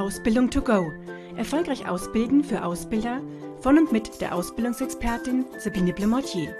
Ausbildung to go. Erfolgreich ausbilden für Ausbilder von und mit der Ausbildungsexpertin Sabine Blemortier.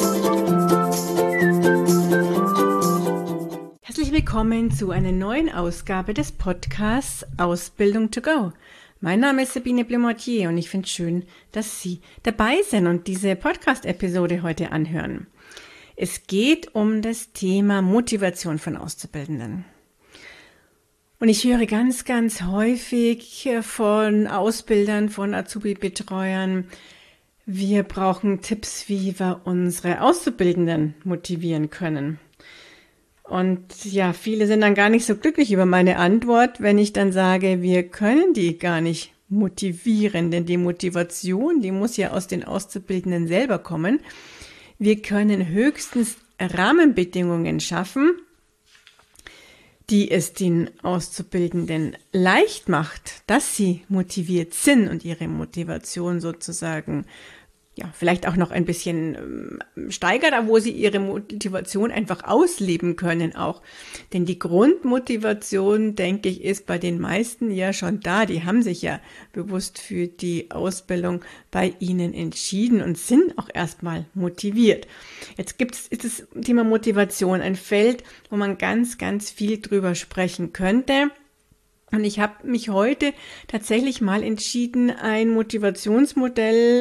Herzlich willkommen zu einer neuen Ausgabe des Podcasts Ausbildung to go. Mein Name ist Sabine Blemortier und ich finde es schön, dass Sie dabei sind und diese Podcast-Episode heute anhören. Es geht um das Thema Motivation von Auszubildenden. Und ich höre ganz, ganz häufig von Ausbildern, von Azubi-Betreuern, wir brauchen Tipps, wie wir unsere Auszubildenden motivieren können. Und ja, viele sind dann gar nicht so glücklich über meine Antwort, wenn ich dann sage, wir können die gar nicht motivieren, denn die Motivation, die muss ja aus den Auszubildenden selber kommen. Wir können höchstens Rahmenbedingungen schaffen, die es den Auszubildenden leicht macht, dass sie motiviert sind und ihre Motivation sozusagen vielleicht auch noch ein bisschen steigert, aber wo sie ihre Motivation einfach ausleben können auch. Denn die Grundmotivation, denke ich, ist bei den meisten ja schon da. Die haben sich ja bewusst für die Ausbildung bei Ihnen entschieden und sind auch erstmal motiviert. Jetzt ist das Thema Motivation ein Feld, wo man ganz, ganz viel drüber sprechen könnte. Und ich habe mich heute tatsächlich mal entschieden, ein Motivationsmodell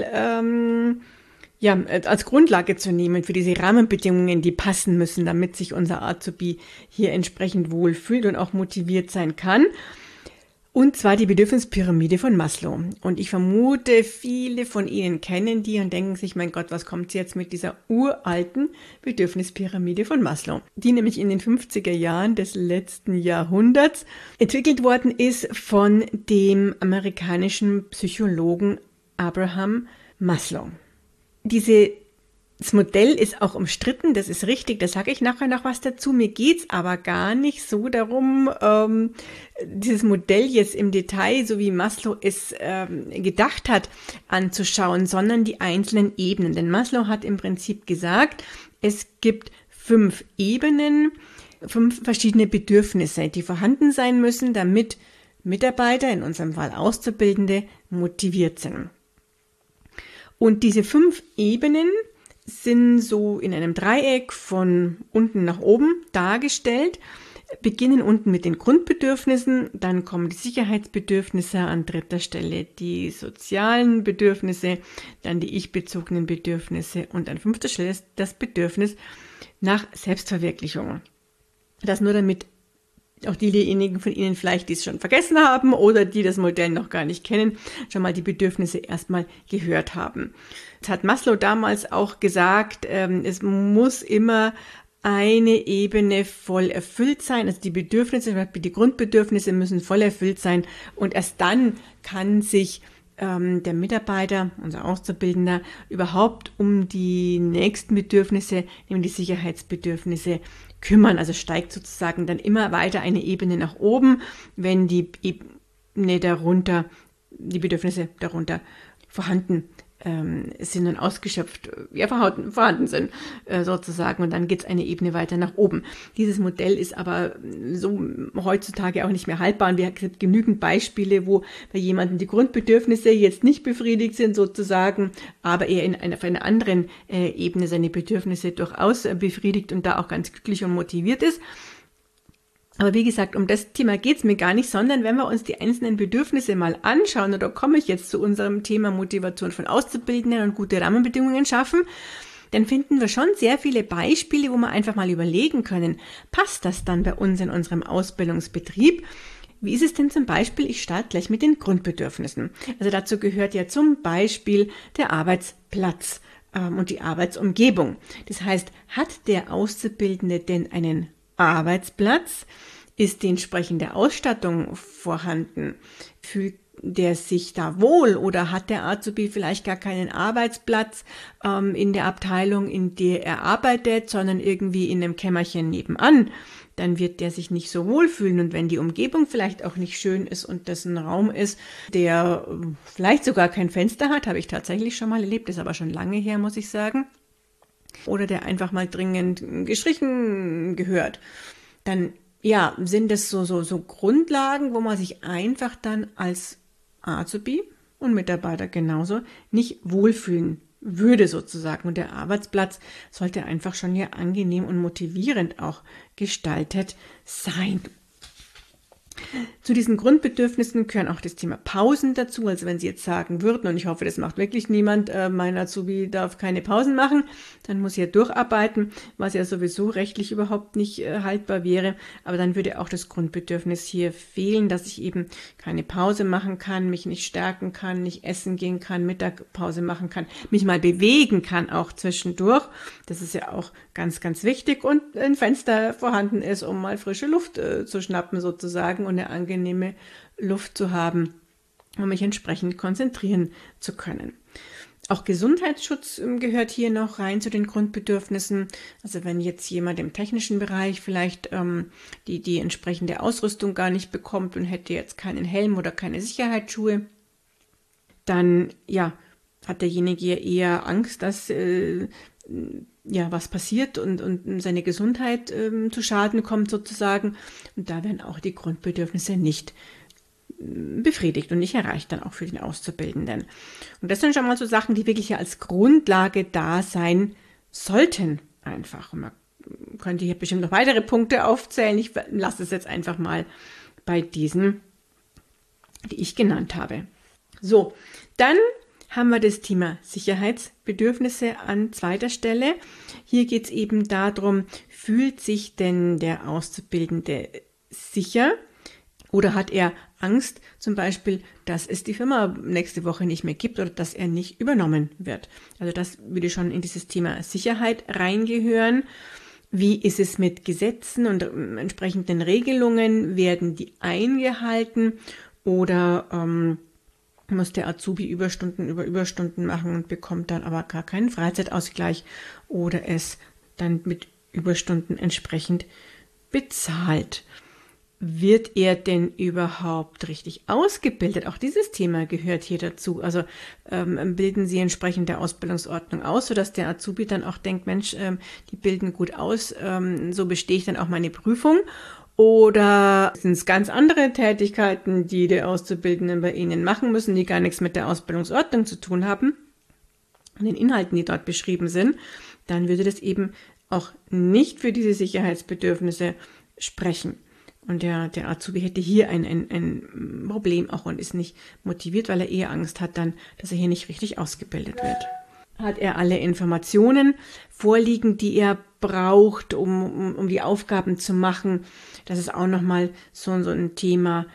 als Grundlage zu nehmen für diese Rahmenbedingungen, die passen müssen, damit sich unser Azubi hier entsprechend wohlfühlt und auch motiviert sein kann. Und zwar die Bedürfnispyramide von Maslow. Und ich vermute, viele von Ihnen kennen die und denken sich, mein Gott, was kommt jetzt mit dieser uralten Bedürfnispyramide von Maslow? Die nämlich in den 50er Jahren des letzten Jahrhunderts entwickelt worden ist von dem amerikanischen Psychologen Abraham Maslow. Das Modell ist auch umstritten, das ist richtig, da sage ich nachher noch was dazu. Mir geht's aber gar nicht so darum, dieses Modell jetzt im Detail, so wie Maslow es gedacht hat, anzuschauen, sondern die einzelnen Ebenen. Denn Maslow hat im Prinzip gesagt, es gibt 5 Ebenen, 5 verschiedene Bedürfnisse, die vorhanden sein müssen, damit Mitarbeiter, in unserem Fall Auszubildende, motiviert sind. Und diese 5 Ebenen sind so in einem Dreieck von unten nach oben dargestellt, beginnen unten mit den Grundbedürfnissen, dann kommen die Sicherheitsbedürfnisse, an dritter Stelle die sozialen Bedürfnisse, dann die ich-bezogenen Bedürfnisse und an 5. Stelle ist das Bedürfnis nach Selbstverwirklichung. Das nur damit auch diejenigen von Ihnen vielleicht, die es schon vergessen haben oder die das Modell noch gar nicht kennen, schon mal die Bedürfnisse erstmal gehört haben. Das hat Maslow damals auch gesagt, es muss immer eine Ebene voll erfüllt sein, also die Bedürfnisse, die Grundbedürfnisse müssen voll erfüllt sein und erst dann kann sich der Mitarbeiter, unser Auszubildender, überhaupt um die nächsten Bedürfnisse, nämlich die Sicherheitsbedürfnisse, kümmern. Also steigt sozusagen dann immer weiter eine Ebene nach oben, wenn die Bedürfnisse darunter vorhanden sind und ausgeschöpft, vorhanden sind sozusagen. Und dann geht es eine Ebene weiter nach oben. Dieses Modell ist aber so heutzutage auch nicht mehr haltbar. Und es gibt genügend Beispiele, wo bei jemandem die Grundbedürfnisse jetzt nicht befriedigt sind sozusagen, aber er auf einer anderen Ebene seine Bedürfnisse durchaus befriedigt und da auch ganz glücklich und motiviert ist. Aber wie gesagt, um das Thema geht's mir gar nicht, sondern wenn wir uns die einzelnen Bedürfnisse mal anschauen, und da komme ich jetzt zu unserem Thema Motivation von Auszubildenden und gute Rahmenbedingungen schaffen, dann finden wir schon sehr viele Beispiele, wo wir einfach mal überlegen können, passt das dann bei uns in unserem Ausbildungsbetrieb? Wie ist es denn zum Beispiel, ich starte gleich mit den Grundbedürfnissen. Also dazu gehört ja zum Beispiel der Arbeitsplatz und die Arbeitsumgebung. Das heißt, hat der Auszubildende denn einen Arbeitsplatz? Ist die entsprechende Ausstattung vorhanden? Fühlt der sich da wohl oder hat der Azubi vielleicht gar keinen Arbeitsplatz in der Abteilung, in der er arbeitet, sondern irgendwie in einem Kämmerchen nebenan? Dann wird der sich nicht so wohlfühlen. Und wenn die Umgebung vielleicht auch nicht schön ist und das ein Raum ist, der vielleicht sogar kein Fenster hat, habe ich tatsächlich schon mal erlebt, ist aber schon lange her, muss ich sagen, oder der einfach mal dringend gestrichen gehört, dann ja, sind es so Grundlagen, wo man sich einfach dann als Azubi und Mitarbeiter genauso nicht wohlfühlen würde sozusagen. Und der Arbeitsplatz sollte einfach schon ja angenehm und motivierend auch gestaltet sein. Zu diesen Grundbedürfnissen gehören auch das Thema Pausen dazu. Also wenn Sie jetzt sagen würden, und ich hoffe, das macht wirklich niemand, mein Azubi darf keine Pausen machen, dann muss er durcharbeiten, was ja sowieso rechtlich überhaupt nicht haltbar wäre. Aber dann würde auch das Grundbedürfnis hier fehlen, dass ich eben keine Pause machen kann, mich nicht stärken kann, nicht essen gehen kann, Mittagpause machen kann, mich mal bewegen kann auch zwischendurch. Das ist ja auch ganz, ganz wichtig. Und ein Fenster vorhanden ist, um mal frische Luft zu schnappen sozusagen und eine angenehme Luft zu haben, um mich entsprechend konzentrieren zu können. Auch Gesundheitsschutz gehört hier noch rein zu den Grundbedürfnissen. Also wenn jetzt jemand im technischen Bereich vielleicht die entsprechende Ausrüstung gar nicht bekommt und hätte jetzt keinen Helm oder keine Sicherheitsschuhe, dann ja, hat derjenige eher Angst, dass was passiert und seine Gesundheit zu Schaden kommt sozusagen. Und da werden auch die Grundbedürfnisse nicht befriedigt und nicht erreicht dann auch für den Auszubildenden. Und das sind schon mal so Sachen, die wirklich ja als Grundlage da sein sollten einfach. Und man könnte hier bestimmt noch weitere Punkte aufzählen. Ich lasse es jetzt einfach mal bei diesen, die ich genannt habe. So, dann haben wir das Thema Sicherheitsbedürfnisse an zweiter Stelle. Hier geht es eben darum, fühlt sich denn der Auszubildende sicher oder hat er Angst, zum Beispiel, dass es die Firma nächste Woche nicht mehr gibt oder dass er nicht übernommen wird. Also das würde schon in dieses Thema Sicherheit reingehören. Wie ist es mit Gesetzen und entsprechenden Regelungen? Werden die eingehalten oder muss der Azubi Überstunden über Überstunden machen und bekommt dann aber gar keinen Freizeitausgleich oder es dann mit Überstunden entsprechend bezahlt. Wird er denn überhaupt richtig ausgebildet? Auch dieses Thema gehört hier dazu. Also bilden Sie entsprechend der Ausbildungsordnung aus, sodass der Azubi dann auch denkt, Mensch, die bilden gut aus, so bestehe ich dann auch meine Prüfung. Oder sind es ganz andere Tätigkeiten, die die Auszubildenden bei Ihnen machen müssen, die gar nichts mit der Ausbildungsordnung zu tun haben und den Inhalten, die dort beschrieben sind, dann würde das eben auch nicht für diese Sicherheitsbedürfnisse sprechen. Und der Azubi hätte hier ein Problem auch und ist nicht motiviert, weil er eher Angst hat dann, dass er hier nicht richtig ausgebildet wird. Hat er alle Informationen vorliegen, die er braucht, um die Aufgaben zu machen? Das ist auch nochmal so ein Thema,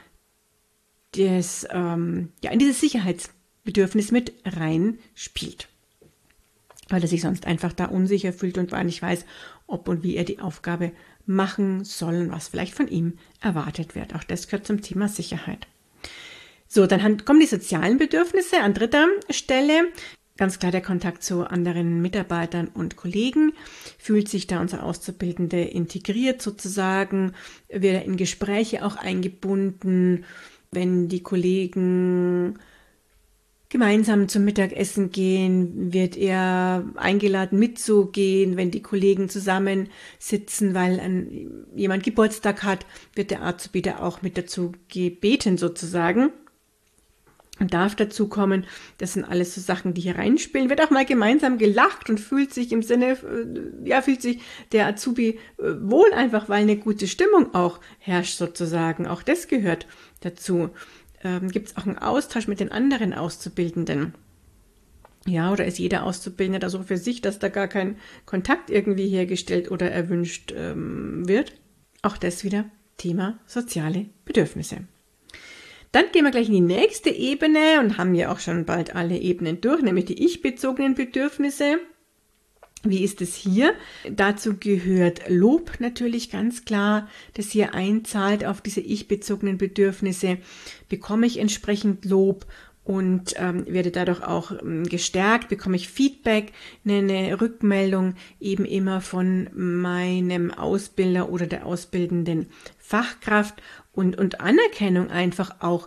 das in dieses Sicherheitsbedürfnis mit rein spielt. Weil er sich sonst einfach da unsicher fühlt und gar nicht weiß, ob und wie er die Aufgabe machen soll und was vielleicht von ihm erwartet wird. Auch das gehört zum Thema Sicherheit. So, dann kommen die sozialen Bedürfnisse an dritter Stelle. Ganz klar der Kontakt zu anderen Mitarbeitern und Kollegen. Fühlt sich da unser Auszubildende integriert sozusagen? Wird er in Gespräche auch eingebunden? Wenn die Kollegen gemeinsam zum Mittagessen gehen, wird er eingeladen mitzugehen. Wenn die Kollegen zusammensitzen, weil jemand Geburtstag hat, wird der Azubi da auch mit dazu gebeten sozusagen. Und darf dazu kommen, das sind alles so Sachen, die hier reinspielen. Wird auch mal gemeinsam gelacht und fühlt sich im Sinne, fühlt sich der Azubi wohl einfach, weil eine gute Stimmung auch herrscht sozusagen. Auch das gehört dazu. Gibt es auch einen Austausch mit den anderen Auszubildenden? Ja, oder ist jeder Auszubildende da so für sich, dass da gar kein Kontakt irgendwie hergestellt oder erwünscht wird? Auch das wieder Thema soziale Bedürfnisse. Dann gehen wir gleich in die nächste Ebene und haben ja auch schon bald alle Ebenen durch, nämlich die ich-bezogenen Bedürfnisse. Wie ist es hier? Dazu gehört Lob natürlich ganz klar, das hier einzahlt auf diese ich-bezogenen Bedürfnisse. Bekomme ich entsprechend Lob und werde dadurch auch gestärkt, bekomme ich Feedback, eine Rückmeldung eben immer von meinem Ausbilder oder der ausbildenden Fachkraft und Anerkennung einfach auch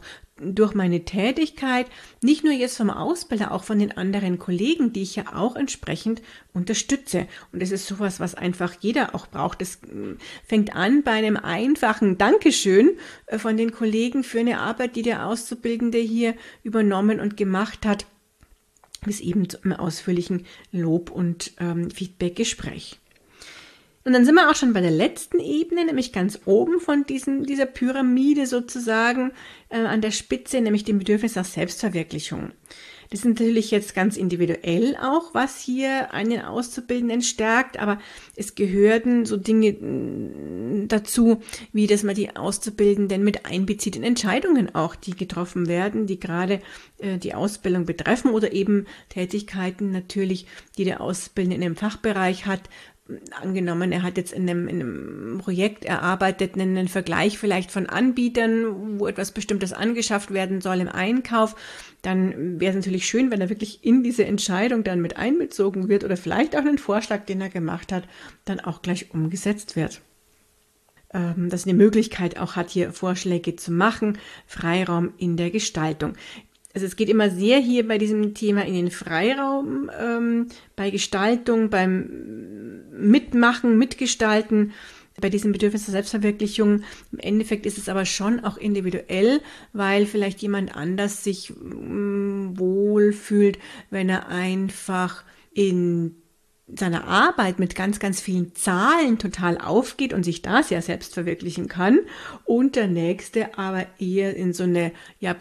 durch meine Tätigkeit, nicht nur jetzt vom Ausbilder, auch von den anderen Kollegen, die ich ja auch entsprechend unterstütze. Und das ist sowas, was einfach jeder auch braucht. Das fängt an bei einem einfachen Dankeschön von den Kollegen für eine Arbeit, die der Auszubildende hier übernommen und gemacht hat, bis eben zu einem ausführlichen Lob- und Feedbackgespräch. Und dann sind wir auch schon bei der letzten Ebene, nämlich ganz oben von dieser Pyramide sozusagen an der Spitze, nämlich dem Bedürfnis nach Selbstverwirklichung. Das ist natürlich jetzt ganz individuell auch, was hier einen Auszubildenden stärkt, aber es gehören so Dinge dazu, wie dass man die Auszubildenden mit einbezieht in Entscheidungen auch, die getroffen werden, die gerade die Ausbildung betreffen oder eben Tätigkeiten natürlich, die der Auszubildende in einem Fachbereich hat. Angenommen, er hat jetzt in einem Projekt erarbeitet, einen Vergleich vielleicht von Anbietern, wo etwas Bestimmtes angeschafft werden soll im Einkauf, dann wäre es natürlich schön, wenn er wirklich in diese Entscheidung dann mit einbezogen wird oder vielleicht auch einen Vorschlag, den er gemacht hat, dann auch gleich umgesetzt wird. Dass er eine Möglichkeit auch hat, hier Vorschläge zu machen, Freiraum in der Gestaltung. Also es geht immer sehr hier bei diesem Thema in den Freiraum, bei Gestaltung, beim Mitmachen, Mitgestalten, bei diesem Bedürfnis der Selbstverwirklichung. Im Endeffekt ist es aber schon auch individuell, weil vielleicht jemand anders sich wohl fühlt, wenn er einfach in seiner Arbeit mit ganz, ganz vielen Zahlen total aufgeht und sich da sehr selbst verwirklichen kann und der Nächste aber eher in so eine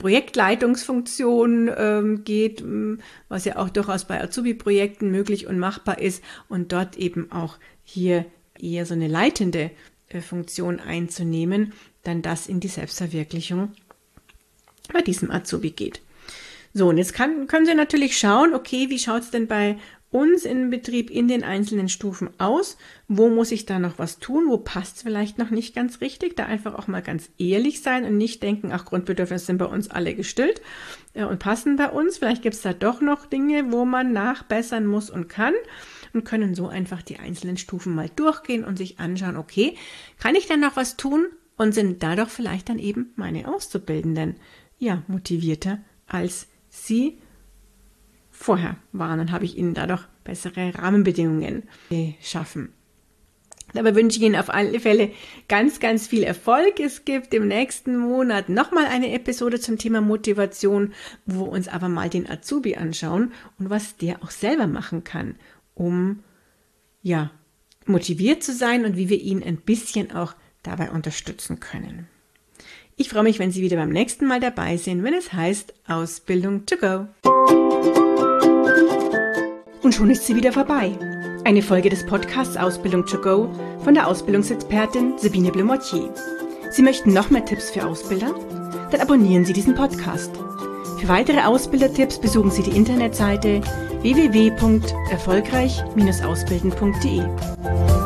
Projektleitungsfunktion geht, was ja auch durchaus bei Azubi-Projekten möglich und machbar ist und dort eben auch hier eher so eine leitende Funktion einzunehmen, dann das in die Selbstverwirklichung bei diesem Azubi geht. So, und jetzt können Sie natürlich schauen, okay, wie schaut es denn bei uns im Betrieb in den einzelnen Stufen aus? Wo muss ich da noch was tun? Wo passt es vielleicht noch nicht ganz richtig? Da einfach auch mal ganz ehrlich sein und nicht denken, ach, Grundbedürfnisse sind bei uns alle gestillt und passen bei uns. Vielleicht gibt es da doch noch Dinge, wo man nachbessern muss und kann und können so einfach die einzelnen Stufen mal durchgehen und sich anschauen, okay, kann ich denn noch was tun? Und sind dadurch vielleicht dann eben meine Auszubildenden motivierter als sie vorher waren, dann habe ich ihnen dadurch bessere Rahmenbedingungen geschaffen. Dabei wünsche ich Ihnen auf alle Fälle ganz, ganz viel Erfolg. Es gibt im nächsten Monat nochmal eine Episode zum Thema Motivation, wo wir uns aber mal den Azubi anschauen und was der auch selber machen kann, um motiviert zu sein und wie wir ihn ein bisschen auch dabei unterstützen können. Ich freue mich, wenn Sie wieder beim nächsten Mal dabei sind, wenn es heißt Ausbildung to go. Und schon ist sie wieder vorbei. Eine Folge des Podcasts Ausbildung to go von der Ausbildungsexpertin Sabine Blumottier. Sie möchten noch mehr Tipps für Ausbilder? Dann abonnieren Sie diesen Podcast. Für weitere Ausbildertipps besuchen Sie die Internetseite www.erfolgreich-ausbilden.de.